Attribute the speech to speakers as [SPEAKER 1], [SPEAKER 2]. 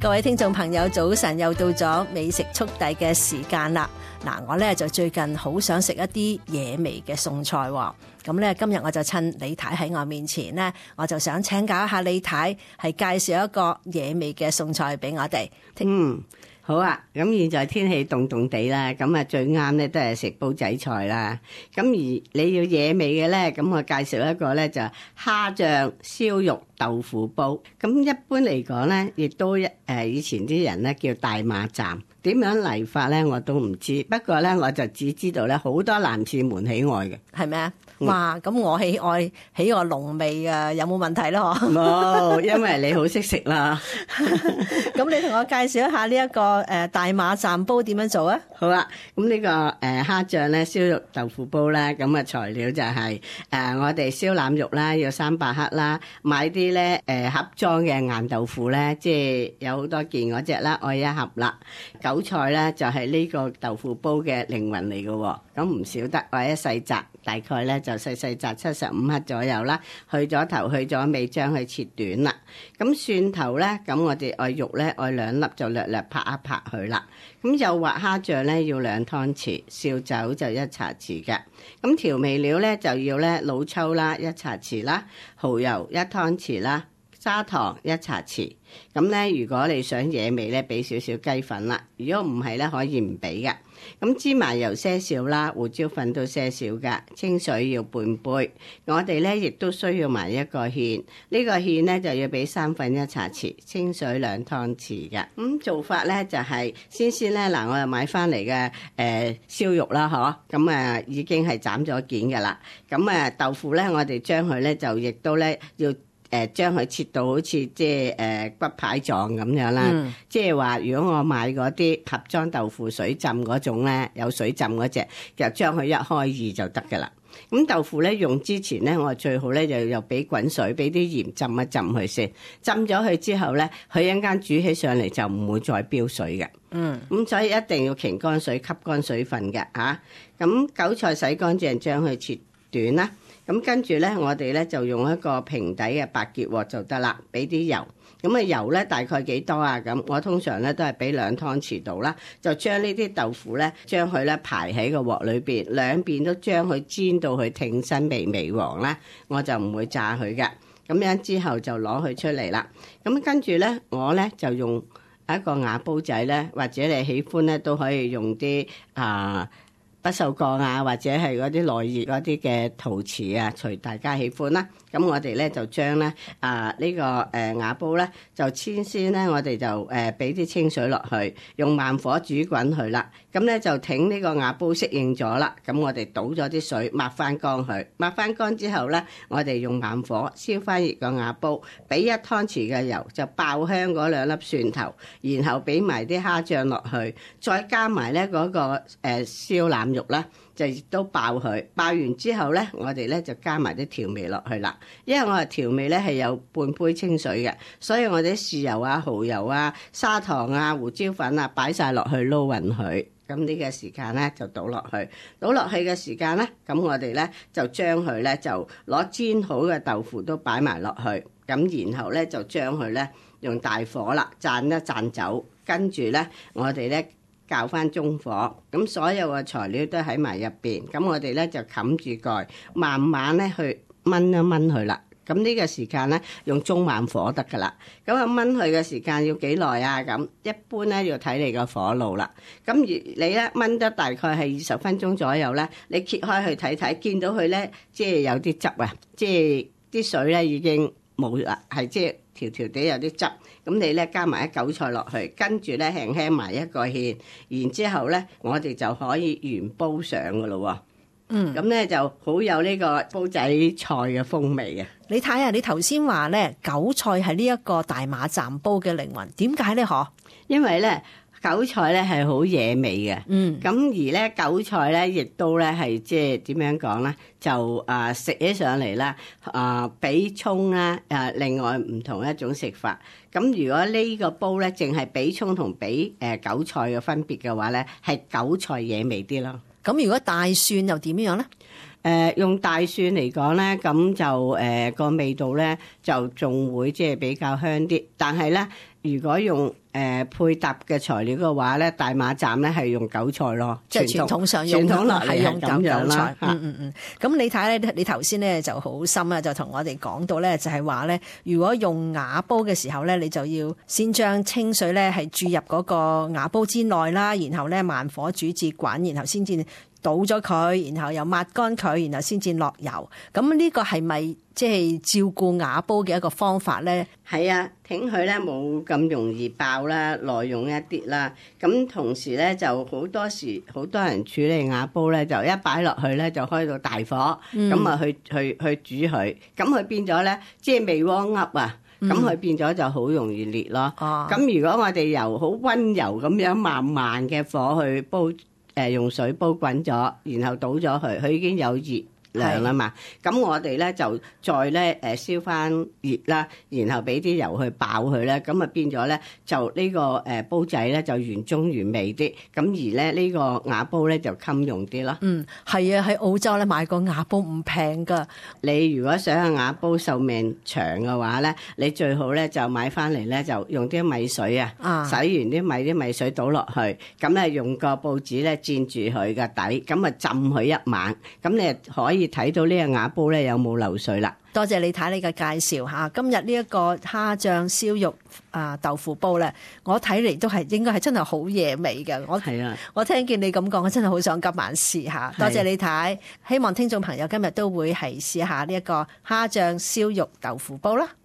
[SPEAKER 1] 各位聽眾朋友早晨，又到咗美食速遞嘅時間啦。嗱，我咧就最近好想食一啲野味嘅餸菜喎。咁咧今日我就趁李太喺我面前咧，我就想請教一下李太，係介紹一個野味嘅餸菜俾我哋。
[SPEAKER 2] 好啊，咁現在天氣凍凍地啦，咁啊最啱咧都係食煲仔菜啦。咁而你要野味嘅咧，咁我介紹一個咧就蝦醬燒肉豆腐煲。咁一般嚟講咧，亦都以前啲人咧叫大馬站，點樣嚟法咧我都唔知。不過咧我就只知道咧好多男士們喜愛嘅，
[SPEAKER 1] 係咩啊？哇！咁我喜愛濃味啊，有冇問題咧？
[SPEAKER 2] 冇，因為你好識食啦。
[SPEAKER 1] 咁你同我介紹一下呢一個大馬站煲點樣做啊？
[SPEAKER 2] 好啦，咁呢個蝦醬咧燒肉豆腐煲咧，咁啊材料就係我哋燒腩肉啦，要300克啦，買啲咧盒裝嘅硬豆腐咧，即係有好多件嗰隻啦，愛1盒啦。韭菜咧就係呢個豆腐煲嘅靈魂嚟嘅喎，咁唔少得，或者細摘，大概咧就細細摘75克左右啦，去咗頭去咗尾，將佢切短啦。咁蒜頭咧，咁我哋愛肉咧愛2粒就略略拍一拍佢啦。咁幼滑蝦醬咧要2湯匙，紹酒就1茶匙嘅。咁調味料咧就要咧老抽啦1茶匙啦，蠔油1湯匙啦，砂糖1茶匙。咁咧如果你想野味咧，俾少少雞粉啦。如果唔係咧，可以唔俾嘅。咁芝麻油些少啦，胡椒粉都些少㗎，清水要半杯。我哋咧亦都需要埋一個芡，呢個芡咧就要俾1/3茶匙，清水2湯匙嘅。做法咧就係先咧嗱，我又買翻嚟嘅燒肉啦，嗬，咁已經係斬咗件㗎啦。咁豆腐咧，我哋將佢咧就亦都咧要將佢切到好似即係骨牌狀咁樣啦。即係話如果我買嗰啲盒裝豆腐水浸嗰種咧，有水浸嗰隻，就將佢1開2就得㗎啦。咁豆腐咧用之前咧，我最好咧就又俾滾水，俾啲鹽浸一浸佢先。浸咗佢之後咧，佢一陣間煮起上嚟就唔會再飆水嘅。咁所以一定要擎乾水，吸乾水分嘅嚇。咁韭菜洗乾淨，將佢切短啦。咁跟住咧，我哋咧就用一個平底嘅白鐵鑊就得啦，俾啲油。咁油咧大概幾多啊？咁我通常咧都係俾2湯匙度啦，就將呢啲豆腐咧，將佢咧排喺個鑊裏邊，兩邊都將佢煎到佢挺身微微黃啦，我就唔會炸佢嘅。咁樣之後就攞佢出嚟啦。咁跟住咧，我咧就用一個瓦煲仔咧，或者你喜歡咧都可以用啲不鏽鋼啊，或者係嗰啲耐熱嗰啲嘅陶瓷啊，隨大家喜歡啦。咁我哋咧就將咧呢個瓦煲咧就先咧，我哋就俾啲清水落去，用慢火煮滾佢啦。咁咧就挺呢個瓦煲適應咗啦。咁我哋倒咗啲水抹翻乾佢，抹翻乾之後咧，我哋用慢火燒翻熱個瓦煲，俾1湯匙嘅油，就爆香嗰2粒蒜頭，然後俾埋啲蝦醬落去，再加埋咧嗰個燒腩肉啦，就亦都爆佢。爆完之後咧，我哋咧就加埋啲調味落去啦。因為我哋調味咧係有半杯清水嘅，所以我哋豉油啊、蠔油啊、砂糖啊、胡椒粉啊擺晒落去撈勻佢。咁呢個時間咧就倒落去，倒落去嘅時間咧，咁我哋咧就將佢咧就攞煎好嘅豆腐都擺埋落去，咁然後咧就將佢咧用大火啦，讚一讚酒，跟住咧我哋咧較翻中火，咁所有嘅材料都喺埋入邊，咁我哋咧就冚住蓋，慢慢咧去燜一燜佢啦。咁呢個時間咧用中慢火得噶啦。咁燜佢嘅時間要幾耐啊？咁一般咧要睇你個火爐啦。咁如你咧燜得大概係20分鐘左右咧，你揭開去睇睇，見到佢咧即係有啲汁啊，即係啲水咧已經冇啦，係即係條條地有啲汁。咁你咧加埋啲韭菜落去，跟住咧輕輕埋一個芡，然之後咧我哋就可以原煲上噶咯喎。咁咧就好有呢個煲仔菜嘅風味嘅。
[SPEAKER 1] 你睇下，你頭先話咧韭菜係呢一個大馬站煲嘅靈魂，點解咧？
[SPEAKER 2] 因為咧韭菜咧係好野味嘅。咁而咧韭菜咧亦都咧係即係點樣講咧？就食起上嚟啦，比葱啦另外唔同一種食法。咁如果呢個煲咧淨係比葱同比韭菜嘅分別嘅話咧，係韭菜野味啲咯。
[SPEAKER 1] 咁如果大蒜又點樣咧？
[SPEAKER 2] 用大蒜嚟講咧，咁就個味道咧就仲會即係比較香啲。但係咧如果用配搭嘅材料嘅話咧，大馬站咧係用韭菜咯，
[SPEAKER 1] 即係傳統上用
[SPEAKER 2] 落
[SPEAKER 1] 係用韭菜。
[SPEAKER 2] 啦。
[SPEAKER 1] 咁你睇咧，你頭先咧就好深啊，就同我哋講到咧，就係話咧，如果用瓦煲嘅時候咧，你就要先將清水咧係注入嗰個瓦煲之內啦，然後咧慢火煮至滾，然後先至倒咗佢，然後又抹乾佢，然後先至落油。咁呢個係咪即係照顧瓦煲嘅一個方法咧？
[SPEAKER 2] 係啊，挺佢咧冇咁容易爆啦，耐用一啲啦。咁同時咧就好多時好多人處理瓦煲咧，就一擺落去咧就開到大火，咁啊去煮佢，咁佢變咗咧即係未汪噏啊。咁佢變咗就好容易裂咯。咁如果我哋由好溫柔咁樣慢慢嘅火去煲，用水煲滾咗，然後倒咗佢已經有熱量啦嘛。咁我哋咧就再咧燒翻熱啦，然後俾啲油去爆佢咧，咁啊變咗咧就呢個煲仔咧就原汁原味啲，咁而咧呢個瓦煲咧就襟用啲咯。
[SPEAKER 1] 係啊，喺澳洲咧買個瓦煲唔平噶。你
[SPEAKER 2] 如果想個瓦煲壽命長嘅話咧，你最好咧就買翻嚟咧就用啲米水啊，洗完啲米水倒落去，咁咧用個報紙咧墊住佢個底，咁啊浸佢一晚，咁你可以睇到呢個瓦煲咧有冇漏水啦。
[SPEAKER 1] 多謝你睇你嘅介紹嚇，今日呢一個蝦醬燒肉豆腐煲咧，我睇嚟都係應該係真係好惹味嘅。我聽見你咁講，我真係好想今晚試下。多謝你睇，希望聽眾朋友今日都會係試下呢一個蝦醬燒肉豆腐煲啦。